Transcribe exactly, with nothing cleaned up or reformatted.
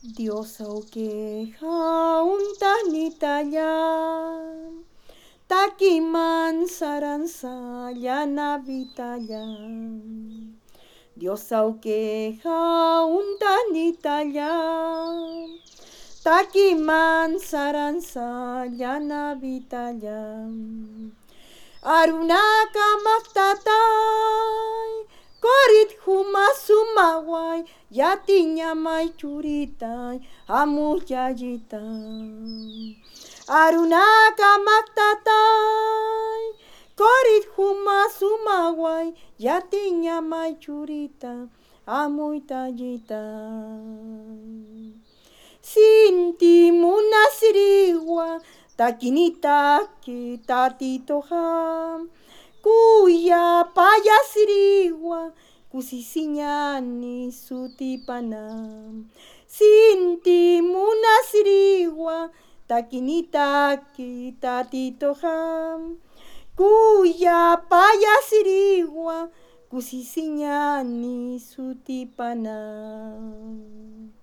Dios auqueja un tanitaya, takiman saranza navitaya. Dios auqueja un tanitaya, takiman saranza navitaya. Arunaka maktatay, korit humasumaway, yatinya may churitay, amuyayitay. Arunaka maktatay, korit humasumaway, yatinya may churita, amuyayitay. Sinti muna siriwa, takinitaki tatitoha, kuya paya siriwa, kusisinyani sutipanam. Sinti muna siriwa, takinitaki tatitoha, kuya paya siriwa, kusisinyani sutipanam.